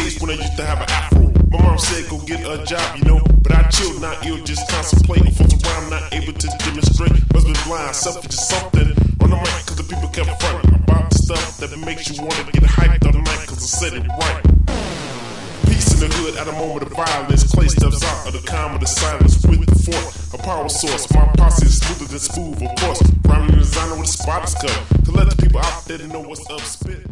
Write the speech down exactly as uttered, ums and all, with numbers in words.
days when I used to have an afro. My mom said go get a job, you know, but I chilled, not ill, just contemplating. Folks around not able to demonstrate. Must be blind, selfish or something on the mic, cause the people kept fronting about the stuff that makes you wanna get hyped all night, cause I said it right. Peace in the hood at a moment of violence. Clay steps out of the calm of the silence with the force, a power source. My posse is smoother than smooth, of course. Rhyming designer with a spotter's cut to let the people out there know what's up spit.